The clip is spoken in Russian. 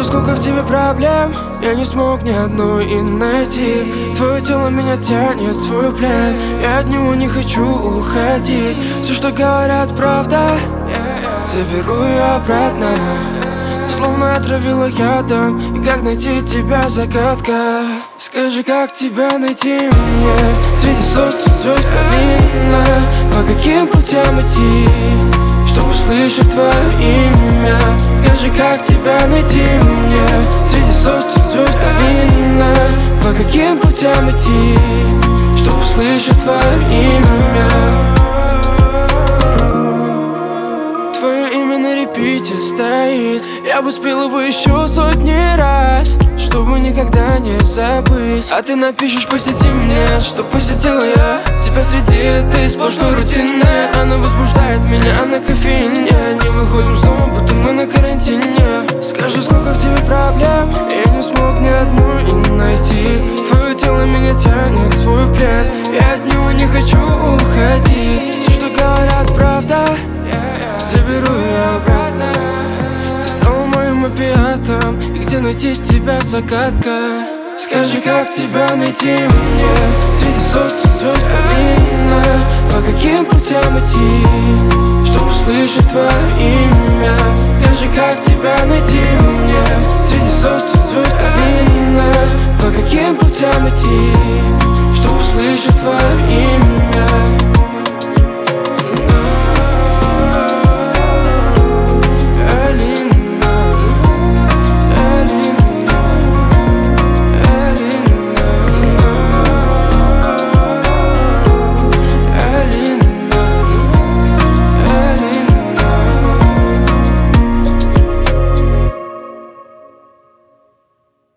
Скажи, сколько в тебе проблем, я не смог ни одной и найти. Твое тело меня тянет в свой плен, я от него не хочу уходить. Все, что говорят, правда, заберу я обратно. Ты словно отравила ядом, и как найти тебя загадка. Скажи, как тебя найти мне среди сотен звезд долины? По каким путям идти, чтобы услышать твое имя? Скажи, как тебя найти мне среди сотен звезд долины? По каким путям идти, чтобы услышать твое имя? Твое имя на репите стоит, я бы спел его еще сотни раз, чтобы никогда не забыть. А ты напишешь, посети мне, что посетила я тебя среди этой сплошной рутины. Она возбуждает меня, она кофеин. Не выходим снова, будто мы на карантине. Скажи, сколько в тебе проблем, я не смог ни одну и найти. Твое тело меня тянет в свой плен, я от него не хочу уходить. Все, что говорят, правда, заберу я обратно. Ты стала моим опиатом, и где найти тебя загадка. Скажи, как тебя найти мне среди сотен звезд долины? По каким путям идти, чтобы услышать твое имя? Скажи, как тебя найти мне среди сотен звезд долины? По каким путям идти,